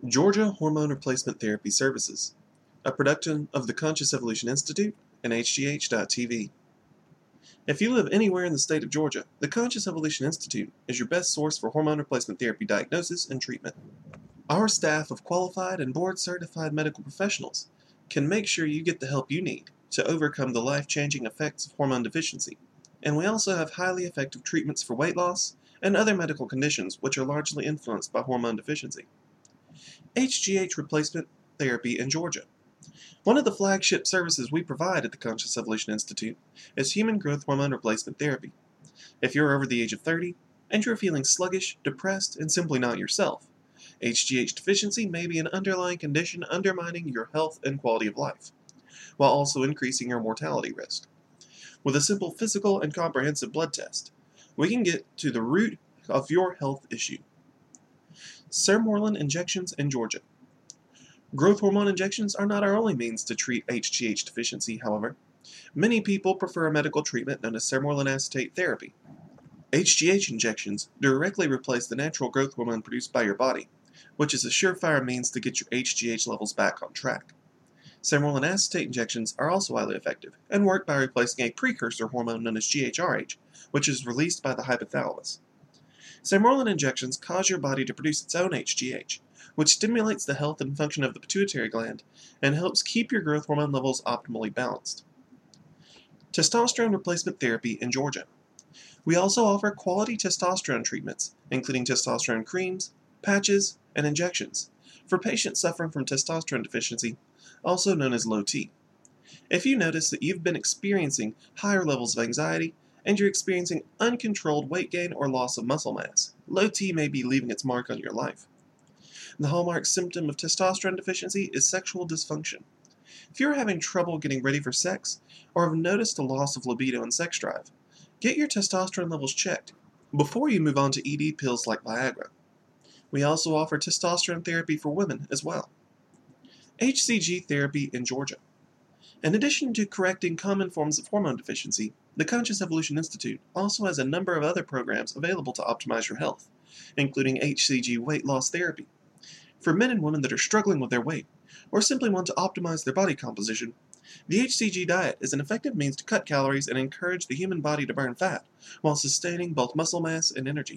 Georgia Hormone Replacement Therapy Services, a production of the Conscious Evolution Institute and HGH.TV. If you live anywhere in the state of Georgia, the Conscious Evolution Institute is your best source for hormone replacement therapy diagnosis and treatment. Our staff of qualified and board-certified medical professionals can make sure you get the help you need to overcome the life-changing effects of hormone deficiency, and we also have highly effective treatments for weight loss and other medical conditions which are largely influenced by hormone deficiency. HGH Replacement Therapy in Georgia. One of the flagship services we provide at the Conscious Evolution Institute is human growth hormone replacement therapy. If you're over the age of 30 and you're feeling sluggish, depressed, and simply not yourself, HGH deficiency may be an underlying condition undermining your health and quality of life, while also increasing your mortality risk. With a simple physical and comprehensive blood test, we can get to the root of your health issue. Sermorelin injections in Georgia. Growth hormone injections are not our only means to treat HGH deficiency, however. Many people prefer a medical treatment known as sermorelin acetate therapy. HGH injections directly replace the natural growth hormone produced by your body, which is a surefire means to get your HGH levels back on track. Sermorelin acetate injections are also highly effective and work by replacing a precursor hormone known as GHRH, which is released by the hypothalamus. Sermorelin injections cause your body to produce its own HGH, which stimulates the health and function of the pituitary gland and helps keep your growth hormone levels optimally balanced. Testosterone replacement therapy in Georgia. We also offer quality testosterone treatments, including testosterone creams, patches, and injections, for patients suffering from testosterone deficiency, also known as low T. If you notice that you've been experiencing higher levels of anxiety, and you're experiencing uncontrolled weight gain or loss of muscle mass, low T may be leaving its mark on your life. The hallmark symptom of testosterone deficiency is sexual dysfunction. If you're having trouble getting ready for sex, or have noticed a loss of libido and sex drive, get your testosterone levels checked before you move on to ED pills like Viagra. We also offer testosterone therapy for women as well. HCG therapy in Georgia. In addition to correcting common forms of hormone deficiency, the Conscious Evolution Institute also has a number of other programs available to optimize your health, including HCG weight loss therapy. For men and women that are struggling with their weight, or simply want to optimize their body composition, the HCG diet is an effective means to cut calories and encourage the human body to burn fat, while sustaining both muscle mass and energy.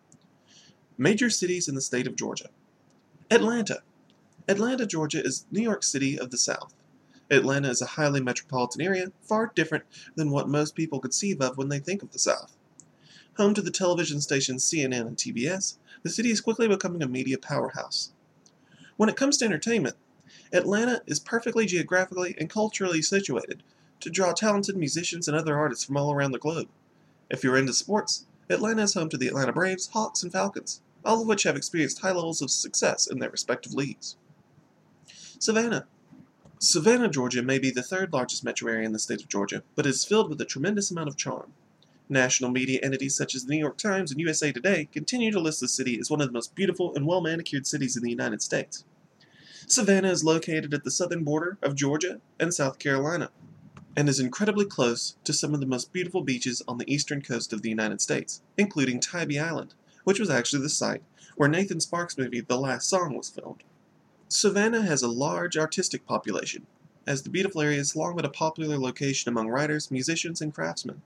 Major cities in the state of Georgia. Atlanta. Atlanta, Georgia is New York City of the South. Atlanta is a highly metropolitan area, far different than what most people conceive of when they think of the South. Home to the television stations CNN and TBS, the city is quickly becoming a media powerhouse. When it comes to entertainment, Atlanta is perfectly geographically and culturally situated to draw talented musicians and other artists from all around the globe. If you're into sports, Atlanta is home to the Atlanta Braves, Hawks, and Falcons, all of which have experienced high levels of success in their respective leagues. Savannah. Savannah, Georgia may be the third largest metro area in the state of Georgia, but is filled with a tremendous amount of charm. National media entities such as the New York Times and USA Today continue to list the city as one of the most beautiful and well-manicured cities in the United States. Savannah is located at the southern border of Georgia and South Carolina, and is incredibly close to some of the most beautiful beaches on the eastern coast of the United States, including Tybee Island, which was actually the site where Nathan Sparks' movie The Last Song was filmed. Savannah has a large artistic population, as the beautiful area has long been a popular location among writers, musicians, and craftsmen.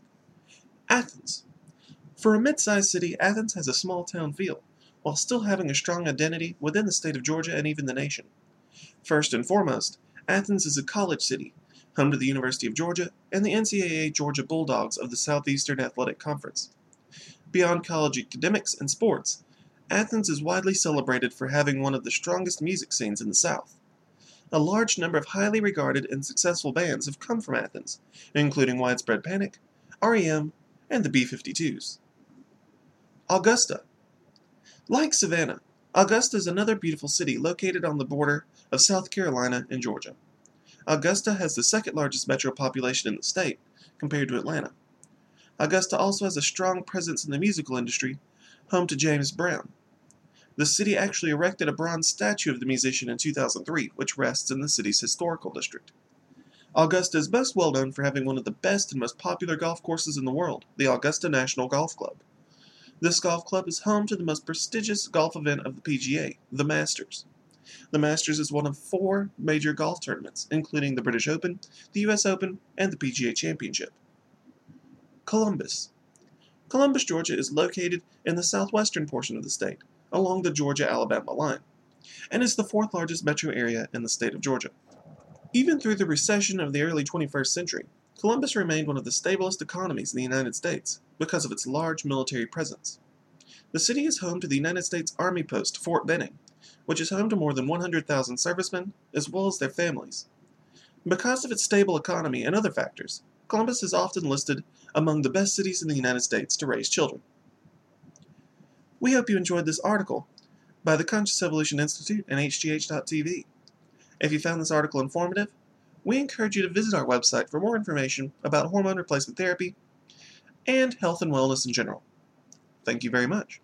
Athens. For a mid-sized city, Athens has a small-town feel, while still having a strong identity within the state of Georgia and even the nation. First and foremost, Athens is a college city, home to the University of Georgia and the NCAA Georgia Bulldogs of the Southeastern Athletic Conference. Beyond college academics and sports, Athens is widely celebrated for having one of the strongest music scenes in the South. A large number of highly regarded and successful bands have come from Athens, including Widespread Panic, REM, and the B-52s. Augusta. Like Savannah, Augusta is another beautiful city located on the border of South Carolina and Georgia. Augusta has the second largest metro population in the state, compared to Atlanta. Augusta also has a strong presence in the musical industry, home to James Brown. The city actually erected a bronze statue of the musician in 2003, which rests in the city's historical district. Augusta is most well known for having one of the best and most popular golf courses in the world, the Augusta National Golf Club. This golf club is home to the most prestigious golf event of the PGA, the Masters. The Masters is one of 4 major golf tournaments, including the British Open, the US Open, and the PGA Championship. Columbus. Columbus, Georgia is located in the southwestern portion of the state, along the Georgia-Alabama line, and is the 4th largest metro area in the state of Georgia. Even through the recession of the early 21st century, Columbus remained one of the stablest economies in the United States because of its large military presence. The city is home to the United States Army post Fort Benning, which is home to more than 100,000 servicemen, as well as their families. Because of its stable economy and other factors, Columbus is often listed among the best cities in the United States to raise children. We hope you enjoyed this article by the Conscious Evolution Institute and HGH.TV. If you found this article informative, we encourage you to visit our website for more information about hormone replacement therapy and health and wellness in general. Thank you very much.